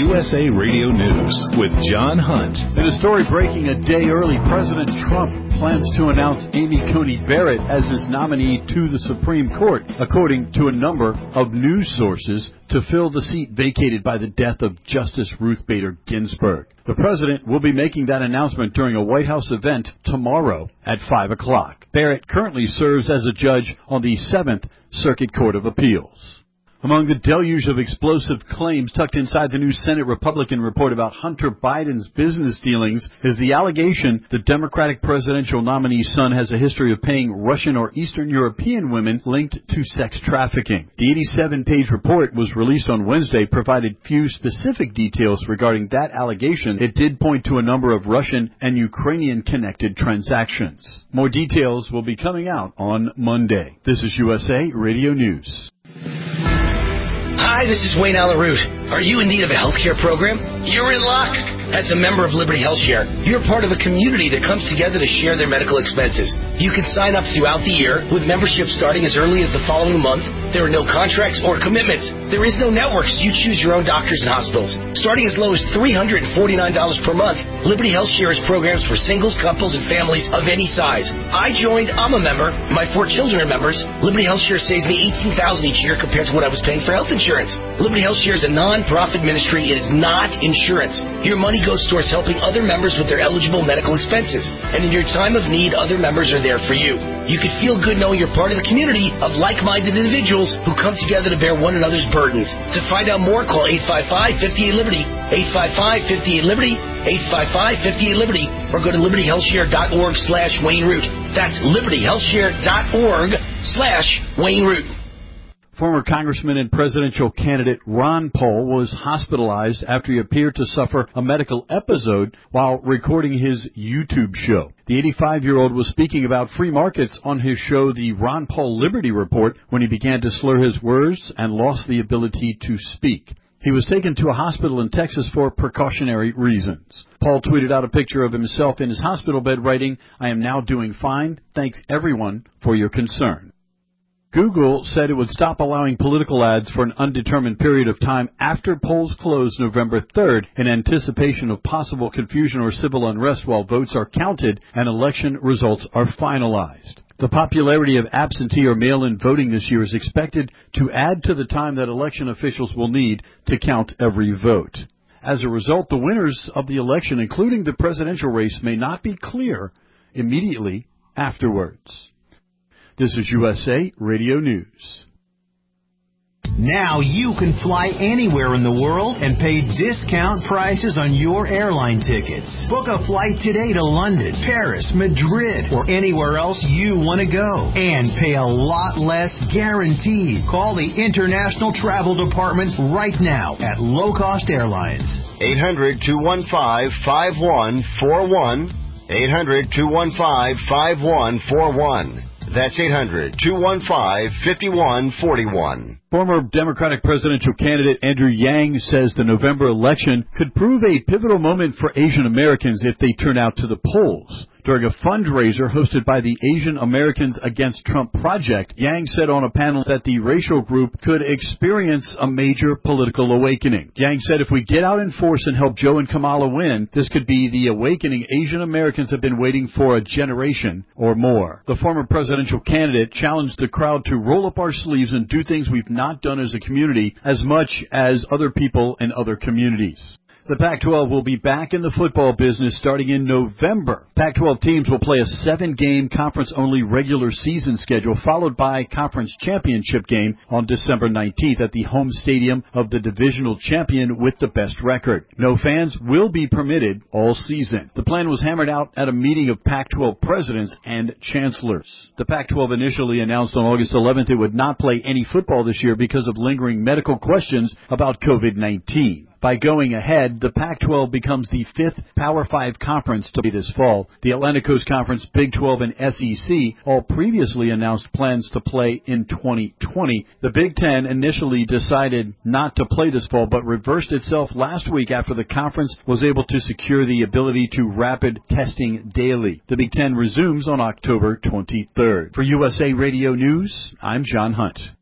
USA Radio News with John Hunt. In a story breaking a day early, President Trump plans to announce Amy Coney Barrett as his nominee to the Supreme Court, according to a number of news sources, to fill the seat vacated by the death of Justice Ruth Bader Ginsburg. The president will be making that announcement during a White House event tomorrow at 5 o'clock. Barrett currently serves as a judge on the 7th Circuit Court of Appeals. Among the deluge of explosive claims tucked inside the new Senate Republican report about Hunter Biden's business dealings is the allegation the Democratic presidential nominee's son has a history of paying Russian or Eastern European women linked to sex trafficking. The 87-page report was released on Wednesday, provided few specific details regarding that allegation. It did point to a number of Russian and Ukrainian-connected transactions. More details will be coming out on Monday. This is USA Radio News. Hi, this is Wayne Alaroot. Are you in need of a healthcare program? You're in luck. As a member of Liberty HealthShare, you're part of a community that comes together to share their medical expenses. You can sign up throughout the year with membership starting as early as the following month. There are no contracts or commitments. There is no network, so you choose your own doctors and hospitals. Starting as low as $349 per month, Liberty HealthShare has programs for singles, couples, and families of any size. I joined. I'm a member. My 4 children are members. Liberty HealthShare saves me $18,000 each year compared to what I was paying for health insurance. Liberty HealthShare is a non-profit ministry. It is not insurance. Your money goes towards helping other members with their eligible medical expenses. And in your time of need, other members are there for you. You can feel good knowing you're part of the community of like-minded individuals who come together to bear one another's burdens. To find out more, call 855-58-LIBERTY, 855-58-LIBERTY, 855-58-LIBERTY, or go to libertyhealthshare.org/Wayne Root. That's libertyhealthshare.org/Wayne Root. Former Congressman and presidential candidate Ron Paul was hospitalized after he appeared to suffer a medical episode while recording his YouTube show. The 85-year-old was speaking about free markets on his show, The Ron Paul Liberty Report, when he began to slur his words and lost the ability to speak. He was taken to a hospital in Texas for precautionary reasons. Paul tweeted out a picture of himself in his hospital bed, writing, "I am now doing fine. Thanks, everyone, for your concern." Google said it would stop allowing political ads for an undetermined period of time after polls close November 3rd in anticipation of possible confusion or civil unrest while votes are counted and election results are finalized. The popularity of absentee or mail-in voting this year is expected to add to the time that election officials will need to count every vote. As a result, the winners of the election, including the presidential race, may not be clear immediately afterwards. This is USA Radio News. Now you can fly anywhere in the world and pay discount prices on your airline tickets. Book a flight today to London, Paris, Madrid, or anywhere else you want to go. And pay a lot less guaranteed. Call the International Travel Department right now at Low Cost Airlines. 800-215-5141. 800-215-5141. That's 800-215-5141. Former Democratic presidential candidate Andrew Yang says the November election could prove a pivotal moment for Asian Americans if they turn out to the polls. During a fundraiser hosted by the Asian Americans Against Trump Project, Yang said on a panel that the racial group could experience a major political awakening. Yang said if we get out in force and help Joe and Kamala win, this could be the awakening Asian Americans have been waiting for a generation or more. The former presidential candidate challenged the crowd to roll up our sleeves and do things we've not done as a community as much as other people in other communities. The Pac-12 will be back in the football business starting in November. Pac-12 teams will play a 7-game conference-only regular season schedule, followed by a conference championship game on December 19th at the home stadium of the divisional champion with the best record. No fans will be permitted all season. The plan was hammered out at a meeting of Pac-12 presidents and chancellors. The Pac-12 initially announced on August 11th it would not play any football this year because of lingering medical questions about COVID-19. By going ahead, the Pac-12 becomes the 5th Power 5 conference to be this fall. The Atlantic Coast Conference, Big 12, and SEC all previously announced plans to play in 2020. The Big Ten initially decided not to play this fall, but reversed itself last week after the conference was able to secure the ability to rapid testing daily. The Big Ten resumes on October 23rd. For USA Radio News, I'm John Hunt.